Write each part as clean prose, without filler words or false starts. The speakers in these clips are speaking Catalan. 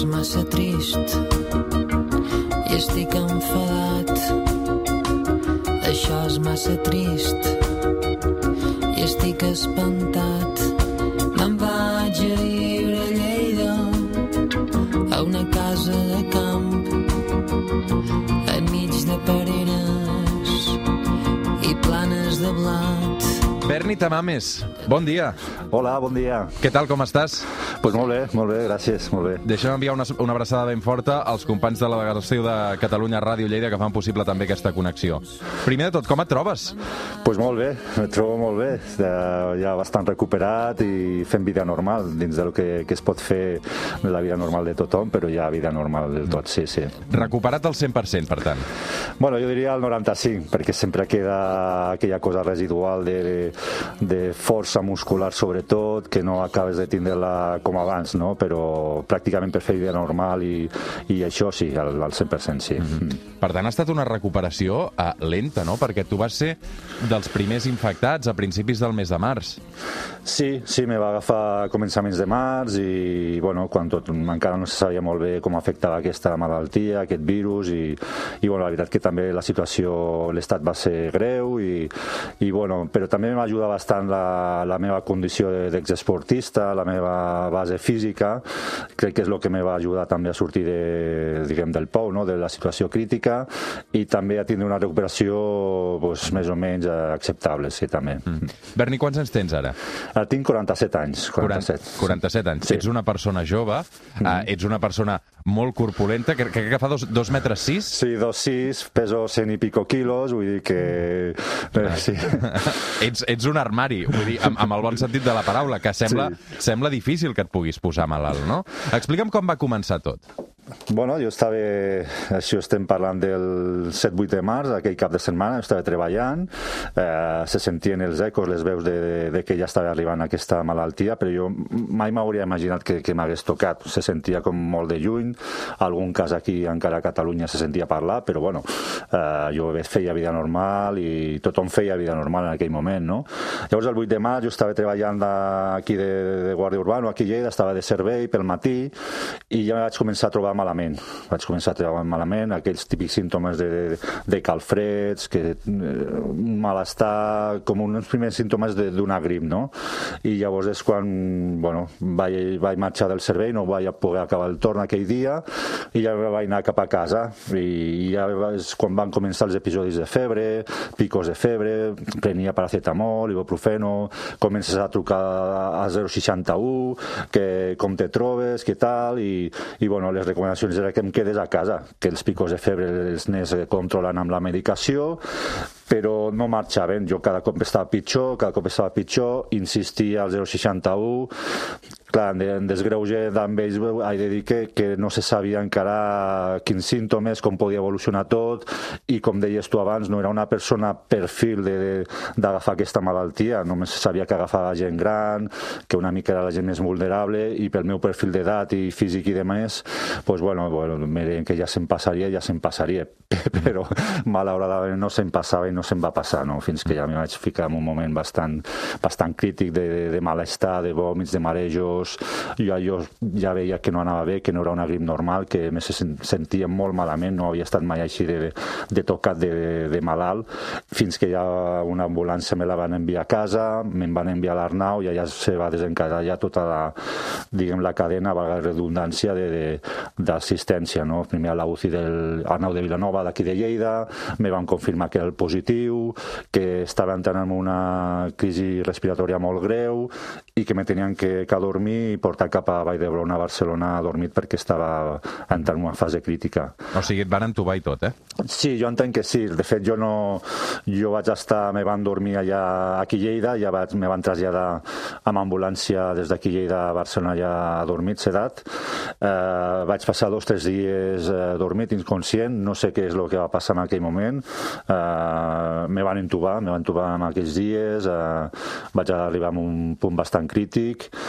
és massa trist i estic enfadat. Això és massa trist i estic espantat. Me'n vaig a viure a Lleida, a una casa de camp, enmig de pereres i planes de blat. Berni Tamames, bon dia. Hola, bon dia. Què tal, com estàs? Pues molt bé, gràcies, molt bé. Deixa'm enviar una abraçada ben forta als companys de la delegació de Catalunya Ràdio Lleida que fan possible també aquesta connexió. Primer de tot, com et trobes? Pues molt bé, me trobo molt bé. Ja bastant recuperat i fent vida normal, dins del que es pot fer la vida normal de tothom, però ja vida normal del tot, sí. Recuperat al 100%, per tant? Bueno, jo diria el 95%, perquè sempre queda aquella cosa residual de força muscular, sobretot, que no acabes de tindre-la com abans, no? Però pràcticament per fer vida normal i això sí, al 100% sí. Per tant, ha estat una recuperació lenta, no? Perquè tu vas ser dels primers infectats a principis del mes de març. Sí, me va agafar a començaments de març i, bueno, quan tot encara no se sabia molt bé com afectava aquesta malaltia, aquest virus i bueno, la veritat que també la situació, l'estat va ser greu i bueno, però també m'ajuda bastant la meva condició d'exesportista, la meva base física, crec que és el que me va ajudar també a sortir del pou, no? De la situació crítica i també a tindre una recuperació més o menys acceptable, sí, també. Berni, quants anys tens ara? Tinc 47 anys. 47 anys. Sí. Ets una persona jove, ets una persona molt corpulenta, crec que fa 2,6 metres. Sí, 2,6, peso 100 i pico quilos, vull dir que... Sí. Ets un armari, vull dir, amb el bon sentit de la paraula, que sembla difícil que et puguis posar malalt, no? Explica'm com va començar tot. Bueno, jo estava, això estem parlant del 7-8 de març, aquell cap de setmana, estava treballant, se sentien els ecos, les veus de que ja estava arribant aquesta malaltia, però jo mai m'hauria imaginat que m'hagués tocat, se sentia com molt de lluny, algun cas aquí encara a Catalunya se sentia parlar, però bueno, jo feia vida normal i tothom feia vida normal en aquell moment, no? Llavors el 8 de març jo estava treballant aquí de guàrdia urbana, aquí a Lleida, estava de servei pel matí i ja vaig començar a trobar malament. Vaig començar a trobar malament, aquells típics símptomes de calfreds, un malestar, com uns primers símptomes d'una grip, no? I llavors és quan, bueno, vaig marxar del servei, no vaig poder acabar el torn aquell dia i ja vaig anar cap a casa i ja és quan van començar els episodis de febre, picos de febre, prenia paracetamol, ibuprofeno, comences a trucar a 061, que com te trobes, què tal, i bueno, les recomanacions era que em quedés a casa, que els picos de febre els anés controlant amb la medicació, però no marxaven. Jo cada cop estava pitjor, insistia al 061, clar, en desgreuge amb ells he de dir que no se sabia encara quins símptomes, com podia evolucionar tot, i com deies tu abans, no era una persona perfil d'agafar aquesta malaltia, només sabia que agafava gent gran, que una mica era la gent més vulnerable, i pel meu perfil d'edat i físic i demés, doncs bueno, me deien que ja se'm passaria, però malauradament no se'm passava i no se'm va passar, no? Fins que ja m'hi vaig ficar en un moment bastant crític de malestar, de vòmits, de marejos. Jo ja veia que no anava bé, que no era una grip normal, que a més se sentia molt malament, no havia estat mai així de tocat de malalt, fins que ja una ambulància me la van enviar a casa, me'n van enviar a l'Arnau i allà se va desencadenar tota la cadena, valga la redundància, d'assistència, no? Primer a la UCI del Arnau de Vilanova d'aquí de Lleida, me van confirmar que era el positiu, que estava entrant en una crisi respiratòria molt greu i que me tenien que dormir i portar cap a Vall d'Hebron, a Barcelona, dormit perquè estava entrant en una fase crítica. O sigui, et van entubar i tot, eh? Sí, jo entenc que sí. De fet, jo vaig estar, me van dormir allà aquí a Lleida, ja me van traslladar amb ambulància des d'aquí a Lleida a Barcelona ja dormit, sedat. Vaig passar 2 o 3 dies dormit, inconscient, no sé què és el que va passar en aquell moment. Me van entubar en aquells dies, vaig arribar a un punt bastant crític,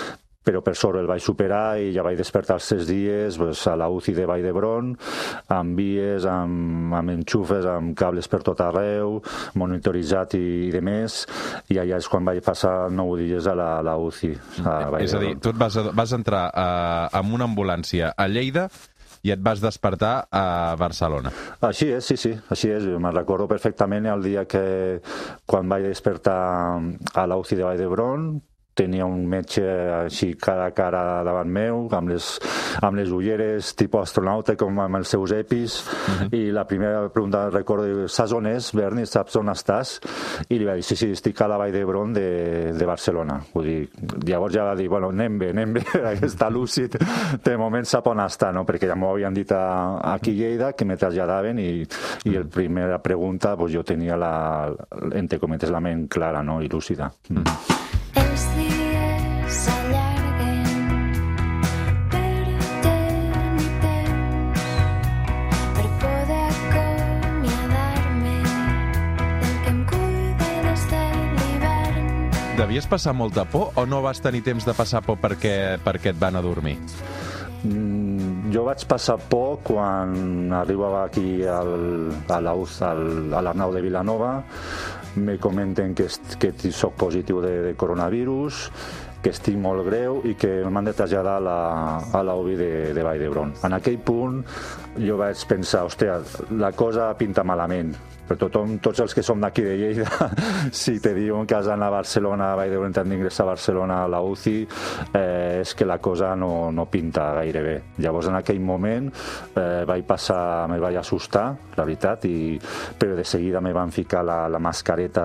però per sort el vaig superar i ja vaig despertar els 6 dies a la UCI de Vall d'Hebron, amb vies, amb enxufes, amb cables per tot arreu, monitoritzat i de més, i allà és quan vaig passar 9 dies a la UCI. És a dir, tu vas entrar amb una ambulància a Lleida i et vas despertar a Barcelona. Així és, sí, així és. Me'n recordo perfectament el dia que quan vaig despertar a la UCI de Vall d'Hebron, tenia un metge així cara a cara davant meu, amb les ulleres tipus astronauta, com amb els seus EPIs, i la primera pregunta recordo, saps on és, Berni, saps on estàs? I li va dir, sí, estic a la Vall d'Hebron de Barcelona. Vull dir, llavors ja va dir, bueno, anem bé, està lúcid, de moment sap on està, no? Perquè ja m'ho havien dit aquí a Lleida, que me traslladaven, i la primera pregunta, pues, jo tenia entre cometes, la ment clara, no? I lúcida. Els dies s'allarguen, però tenir temps per poder acomiadar-me del que em cuida des de l'hivern. Devies passar molta por o no vas tenir temps de passar por perquè et van a dormir? Jo vaig passar por quan arribava aquí a l'Arnau de Vilanova. Me comenten que soc positiu de coronavirus, que estic molt greu i que m'han de traslladar a la UBI de Vall d'Hebron. En aquell punt jo vaig pensar, hòstia, la cosa pinta malament. Per tots els que som d'aquí de Lleida, si te diuen que has d'anar a Barcelona, a Vall d'Hebron, t'han d'ingressar a Barcelona a la UCI, és que la cosa no pinta gaire bé. Llavors, en aquell moment, me vaig assustar, la veritat, però de seguida me van ficar la mascareta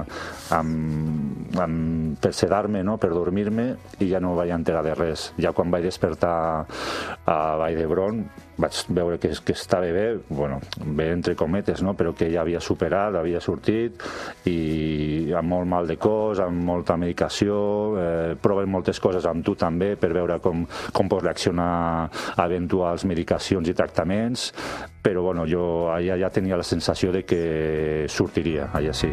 per sedar-me, no? Per dormir-me, i ja no vaig enterar de res. Ja quan vaig despertar a Vall d'Hebron, vaig veure que estava bé, bueno, bé entre cometes, no? Però que ja havia superat, havia sortit, i amb molt mal de cos, amb molta medicació, proven moltes coses amb tu també per veure com pots reaccionar a eventuals medicacions i tractaments, però bueno, jo allà ja tenia la sensació de que sortiria, allà sí.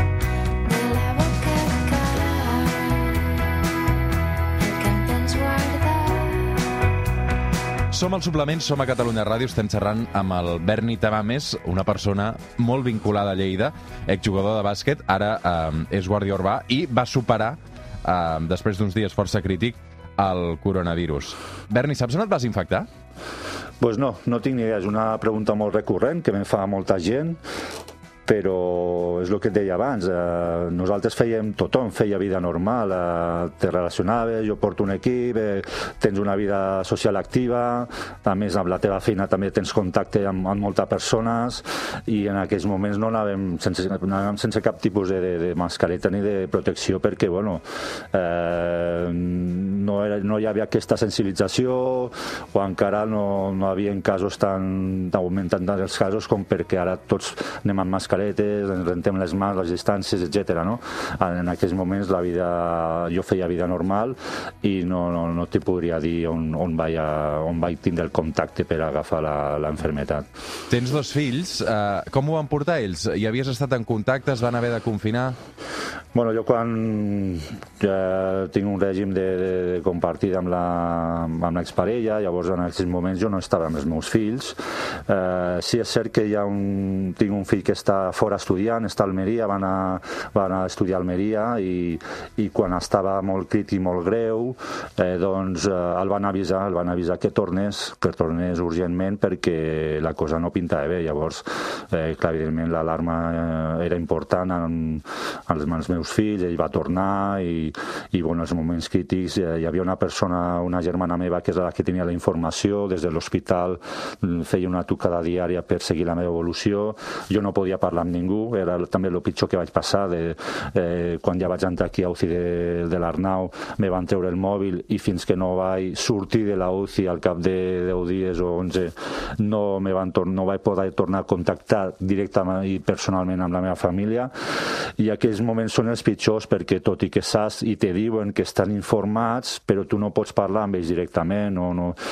Som al Suplement, som a Catalunya Ràdio, estem xerrant amb el Berni Tamames, una persona molt vinculada a Lleida, exjugador de bàsquet, ara és guàrdia urbà, i va superar, després d'uns dies força crític, el coronavirus. Berni, saps on et vas infectar? Doncs no tinc ni idea. És una pregunta molt recurrent que me fa molta gent, però és el que et deia abans, nosaltres tothom feia vida normal, te relacionaves, jo porto un equip, tens una vida social activa, a més amb la teva feina també tens contacte amb moltes persones, i en aquells moments no anàvem sense cap tipus de mascareta ni de protecció, perquè bueno, no hi havia aquesta sensibilització, o encara no hi havia casos tan augmentant els casos com perquè ara tots anem amb mascareta, ens rentem les mans, les distàncies, etc. No? En aquells moments jo feia vida normal i no t'hi podria dir on vaig tindre el contacte per agafar l'enfermetat. Tens 2 fills, com ho van portar ells? Hi havies estat en contacte, es van haver de confinar? Bueno, jo quan tinc un règim de compartir amb l'exparella, llavors en aquells moments jo no estava amb els meus fills. Sí, és cert que tinc un fill que està fora estudiant, està a Almeria, va anar a estudiar a Almeria, i quan estava molt crític i molt greu, doncs el van avisar que tornés urgentment, perquè la cosa no pintava bé. Llavors, clar, evidentment l'alarma era important als meus fills, ell va tornar, i bueno, en els moments crítics hi havia una persona, una germana meva, que és la que tenia la informació, des de l'hospital feia una trucada diària per seguir la meva evolució. Jo no podia parlar amb ningú, era també el pitjor que vaig passar. Quan ja vaig entrar aquí a UCI de l'Arnau, me van treure el mòbil, i fins que no vaig sortir de la UCI al cap de 10 dies o 11 no vaig poder tornar a contactar directament i personalment amb la meva família. I aquells moments són els pitjors, perquè tot i que saps i te diuen que estan informats, però tu no pots parlar amb ells directament,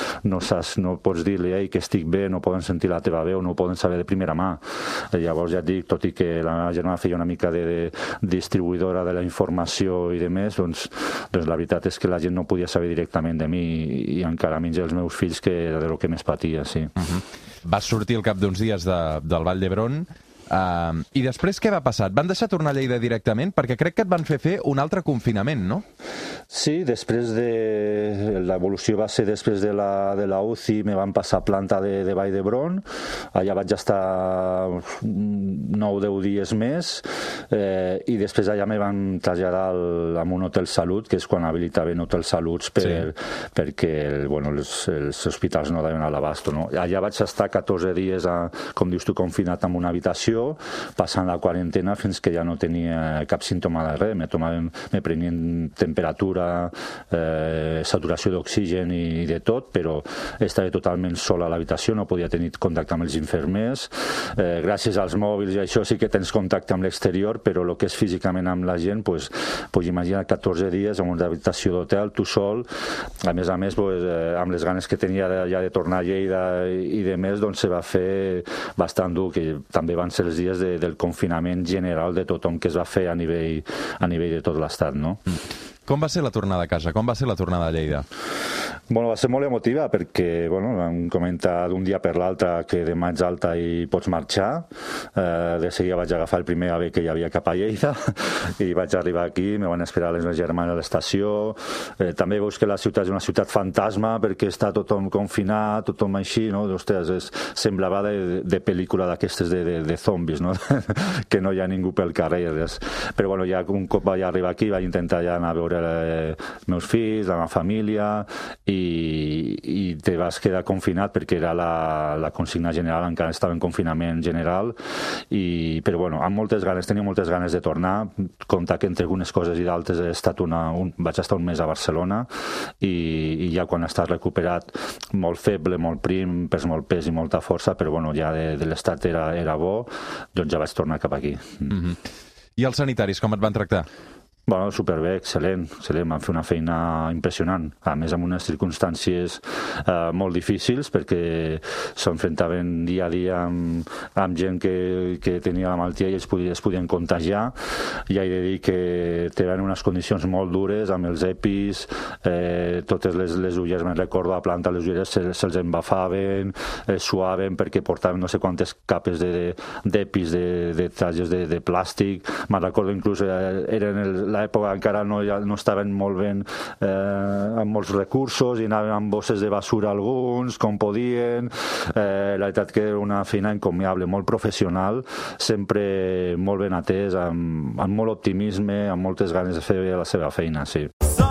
no pots dir-li que estic bé, no poden sentir la teva veu, no ho poden saber de primera mà. Llavors ja et dic dic, tot i que la meva germana feia una mica de distribuïdora de la informació i de més, doncs la veritat és que la gent no podia saber directament de mi i encara menys els meus fills, que era de lo que més patia, sí. Vas sortir al cap d'uns dies del Vall d'Hebron. I després què va passar? Et van deixar tornar a Lleida directament? Perquè crec que et van fer un altre confinament, no? Sí, després l'evolució va ser després de la UCI, me van passar a planta de Vall d'Hebron, allà vaig estar 9-10 dies més, i després allà me van traslladar a un hotel salut, que és quan habilitaven hotels saluts perquè els hospitals no daven a l'abast, no? Allà vaig estar 14 dies, com dius tu, confinat en una habitació, passant la quarantena fins que ja no tenia cap símptoma de res. Me prenien temperatura, saturació d'oxigen i de tot, però estava totalment sola a l'habitació, no podia tenir contacte amb els infermers. Gràcies als mòbils i això sí que tens contacte amb l'exterior, però el que és físicament amb la gent, pues imagina 14 dies en una habitació d'hotel, tu sol, a més, amb les ganes que tenia ja de tornar a Lleida i de més, doncs se va fer bastant dur, que també van ser els dies del confinament general de tothom que es va fer a nivell de tot l'estat, no? Com va ser la tornada a casa? Com va ser la tornada a Lleida? Bueno, va ser molt emotiva perquè vam comentar d'un dia per l'altre que demà ets alta i pots marxar. De seguida vaig agafar el primer AVE que hi havia cap a Lleida i vaig arribar aquí, me van esperar les meves germanes a l'estació. També veus que la ciutat és una ciutat fantasma perquè està tothom confinat, tothom així, no? Ostres, semblava de pel·lícula d'aquestes de zombis, no? Que no hi ha ningú pel carrer. Però bueno, ja un cop vaig arribar aquí vaig intentar ja anar a veure els meus fills, la meva família, i te vas quedar confinat perquè era la consigna general, encara estava en confinament general, però bueno, tenia moltes ganes de tornar. Compte que entre algunes coses i d'altres vaig estar un mes a Barcelona i ja quan estàs recuperat, molt feble, molt prim, perds molt pes i molta força, però bueno, ja de l'estat era bo, doncs ja vaig tornar cap aquí. I els sanitaris, com et van tractar? Bueno, superbé, excel·lent. Van fer una feina impressionant, a més amb unes circumstàncies molt difícils perquè s'enfrontaven dia a dia amb gent que tenia la malaltia i es podien contagiar, i he de dir que tenen unes condicions molt dures amb els EPIs, totes les ulleres, me'n recordo, a planta les ulleres se'ls embafaven, suaven perquè portaven no sé quantes capes d'EPIs, de trajes de plàstic. Me'n recordo inclús eren l'època encara no estaven molt ben amb molts recursos i anaven amb bosses de basura alguns, com podien. La veritat que era una feina encomiable, molt professional, sempre molt ben atès, amb molt optimisme, amb moltes ganes de fer la seva feina, sí.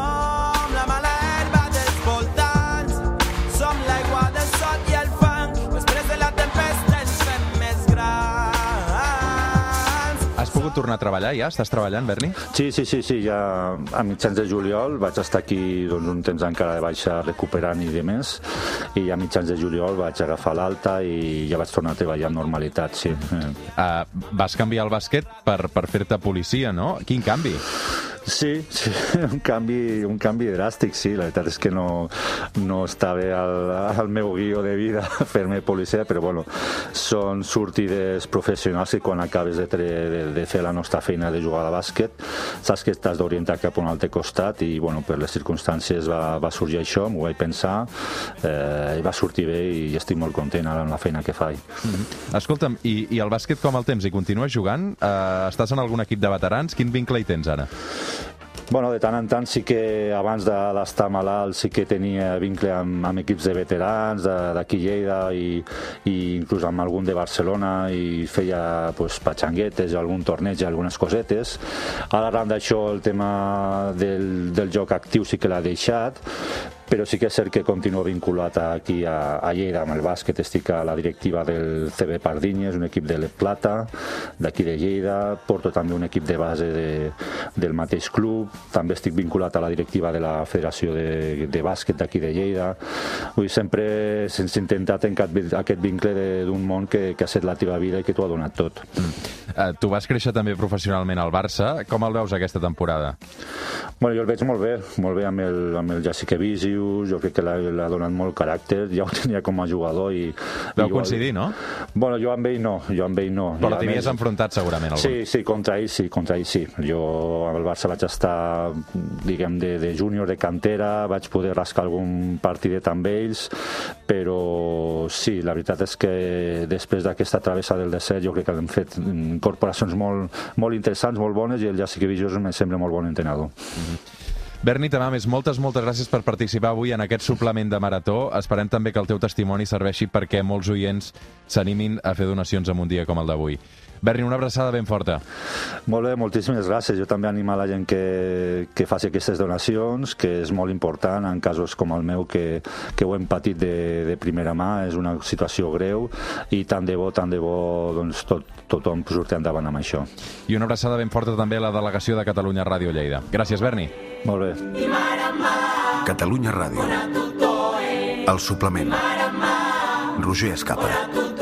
Tornar a treballar ja? Estàs treballant, Berni? Sí, ja a mitjans de juliol vaig estar aquí un temps encara de baixa recuperant i de més, i a mitjans de juliol vaig agafar l'alta i ja vaig tornar a treballar amb normalitat, sí. Vas canviar el bàsquet per fer-te policia, no? Quin canvi? Sí, un canvi dràstic, sí. La veritat és que no estava al meu guió de vida fer-me policia, però bueno, són sortides professionals que quan acabes de fer la nostra feina de jugar a bàsquet saps que t'has d'orientar cap a un altre costat, i bueno, per les circumstàncies va sorgir això, m'ho vaig pensar, i va sortir bé i estic molt content ara amb la feina que faig. Escolta'm, i el bàsquet com el temps? Hi continues jugant? Estàs en algun equip de veterans? Quin vincle hi tens ara? Bueno, de tant en tant sí que abans d'estar malalt sí que tenia vincle amb equips de veterans d'aquí Lleida i inclús amb algun de Barcelona, i feia patxanguetes, algun torneig i algunes cosetes. Ara, arran d'això, el tema del joc actiu sí que l'ha deixat, però sí que és cert que continuo vinculat aquí a Lleida amb el bàsquet. Estic a la directiva del CB Pardinyes, un equip de l'Ep Plata d'aquí de Lleida, porto també un equip de base del mateix club, també estic vinculat a la directiva de la Federació de Bàsquet d'aquí de Lleida. Vull dir, sempre s'ha intentat tancar aquest vincle d'un món que ha set la teva vida i que t'ho ha donat tot. Tu vas créixer també professionalment al Barça. Com el veus aquesta temporada? Bueno, jo el veig molt bé amb el Jasikevičius, jo crec que l'ha donat molt caràcter, ja ho tenia com a jugador i... Vau coincidir, no? Bueno, jo amb ell no. Però t'havies enfrontat segurament algun. Sí, contra ell sí. Jo amb el Barça vaig estar, diguem, de júnior, de cantera, vaig poder rascar algun partidet amb ells, però sí, la veritat és que després d'aquesta travessa del desert jo crec que hem fet incorporacions molt interessants, molt bones, i el Jasikevičius em sembla molt bon entrenador. Berni Tamames, moltes gràcies per participar avui en aquest suplement de Marató. Esperem també que el teu testimoni serveixi perquè molts oients s'animin a fer donacions en un dia com el d'avui. Berni, una abraçada ben forta. Molt bé, moltíssimes gràcies. Jo també animo a la gent que faci aquestes donacions, que és molt important en casos com el meu, que ho hem patit de primera mà. És una situació greu i tant de bo doncs, tothom surti endavant amb això. I una abraçada ben forta també a la delegació de Catalunya Ràdio Lleida. Gràcies, Berni. Molt bé. Catalunya Ràdio. El suplement. Roger Escapa.